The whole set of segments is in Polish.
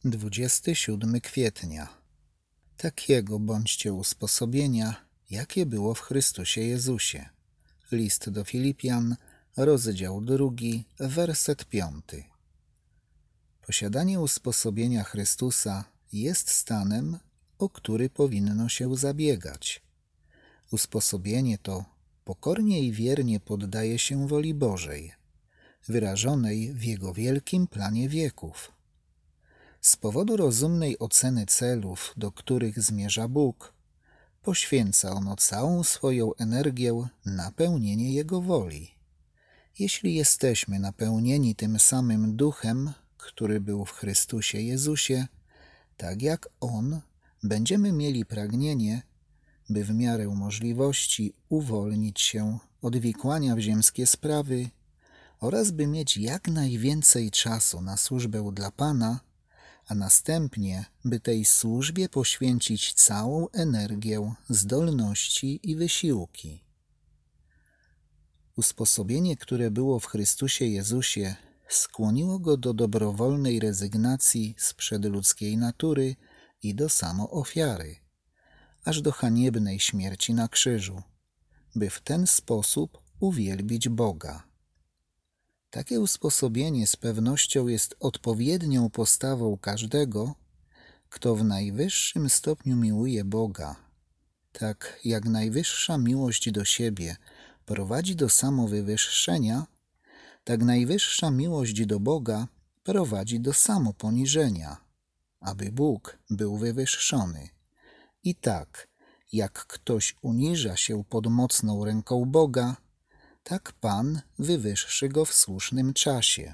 27 kwietnia. Takiego bądźcie usposobienia, jakie było w Chrystusie Jezusie. List do Filipian, rozdział 2, werset 5. Posiadanie usposobienia Chrystusa jest stanem, o który powinno się zabiegać. Usposobienie to pokornie i wiernie poddaje się woli Bożej, wyrażonej w Jego wielkim planie wieków. Z powodu rozumnej oceny celów, do których zmierza Bóg, poświęca ono całą swoją energię na pełnienie Jego woli. Jeśli jesteśmy napełnieni tym samym Duchem, który był w Chrystusie Jezusie, tak jak On, będziemy mieli pragnienie, by w miarę możliwości uwolnić się od wikłania w ziemskie sprawy oraz by mieć jak najwięcej czasu na służbę dla Pana, a następnie, by tej służbie poświęcić całą energię, zdolności i wysiłki. Usposobienie, które było w Chrystusie Jezusie, skłoniło Go do dobrowolnej rezygnacji z przedludzkiej natury i do samoofiary, aż do haniebnej śmierci na krzyżu, by w ten sposób uwielbić Boga. Takie usposobienie z pewnością jest odpowiednią postawą każdego, kto w najwyższym stopniu miłuje Boga, tak jak najwyższa miłość do siebie prowadzi do samowywyższenia, tak najwyższa miłość do Boga prowadzi do samoponiżenia, aby Bóg był wywyższony. I tak, jak ktoś uniża się pod mocną ręką Boga, tak Pan wywyższy go w słusznym czasie.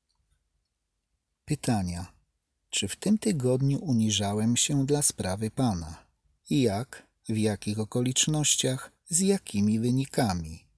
Pytania. Czy w tym tygodniu uniżałem się dla sprawy Pana? I jak? W jakich okolicznościach? Z jakimi wynikami?